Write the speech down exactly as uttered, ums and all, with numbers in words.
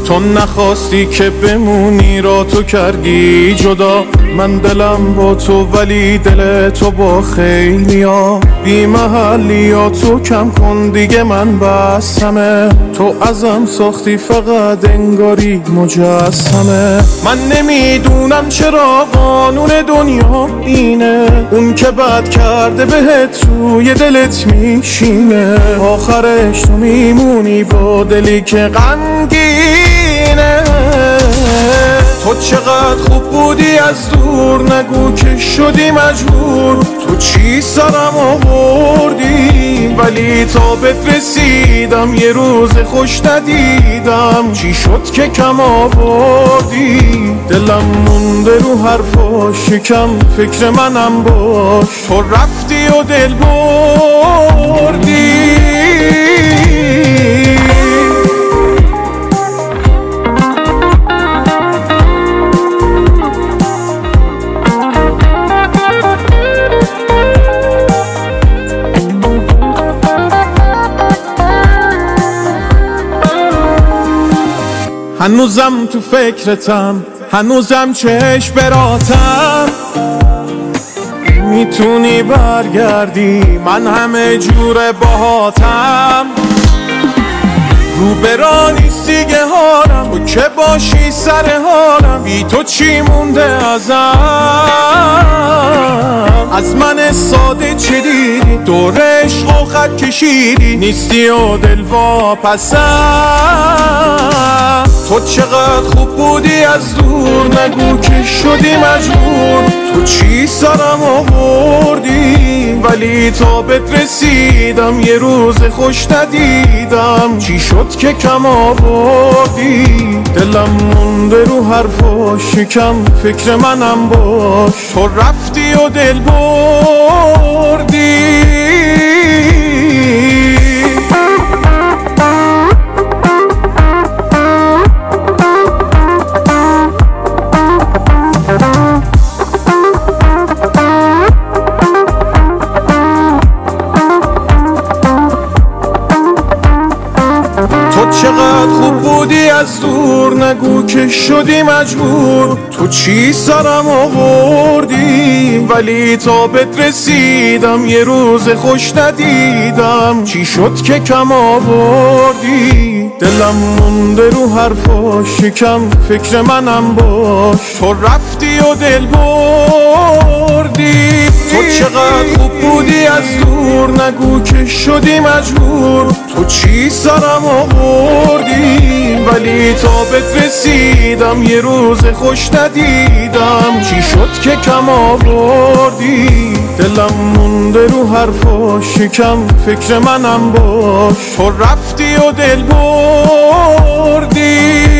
تو نخواستی که بمونی را تو کردی جدا. من دلم با تو ولی دل تو با خیلیا. بی محلیا تو کم کن دیگه من بسمه. تو ازم ساختی فقط انگاری مجسمه. من نمیدونم چرا قانون دنیا اینه، اون که بد کرده بهت توی دلت میشینه. آخرش تو میمونی با دلی که غمگینه. تو چقدر خوب بودی از دور، نگو که شدی مجبور. تو چی سرم آوردی ولی تا بهت رسیدم یه روز خوش ندیدم. چی شد که کم آوردی؟ دلم مونده رو حرفاش، شکم فکر منم باش. تو رفتی و دل بردی. هنوزم تو فکرتم، هنوزم چشم براتم. میتونی برگردی، من همه جور باهاتم. رو برا نیستی که حالم، تو که باشی سر حالم. بی تو چی مونده ازم؟ از من ساده چه دیدی؟ دور عشق و خط کشیدی، نیستی و دل واپسم. تو چقدر خوب بودی از دور، نگو که شدی مجبور. تو چی سرم آوردی ولی تا بهت رسیدم یه روز خوش ندیدم. چی شد که کم آوردی؟ دلم مونده رو حرفاش، شکم فکر منم باش. تو رفتی و دل بردی. تو چقدر خوب بودی از دور، نگو که شدی مجبور. تو چی سرم آوردی ولی تا بهت رسیدم یه روز خوش ندیدم. چی شد که کم آوردی؟ دلم مونده رو حرفاش، شکم فکر منم باش. تو رفتی و دل بردی. تو چقدر خوب بودی از دور، نگو که شدی مجبور. تو چی سرم آوردی ولی تا بهت رسیدم یه روز خوش ندیدم. چی شد که کم آوردی؟ دلم مونده رو حرفاش، شکم فکر منم باش. تو رفتی و دل بردی.